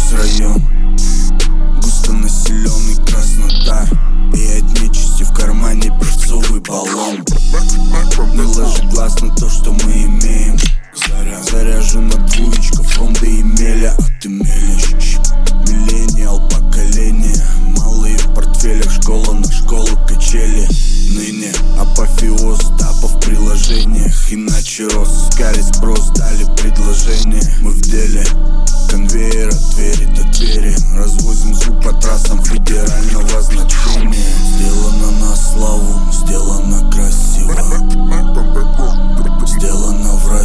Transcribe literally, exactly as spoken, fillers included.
район, густонаселенный Краснодар. И от нечисти в кармане перцовый баллон. Не ложи глаз на то, что мы имеем. Заряжена двоечка, фронта и меля. А ты мелешь, миллениал поколение. Малые в портфелях, школа на школу качели. Ныне апофеоз тапа в приложениях. Иначе рост, искали спрос, дали предложение. Мы в деле, конвейер от двери до двери. Развозим звук по трассам федерального значения. Сделано на славу, сделано красиво, сделано в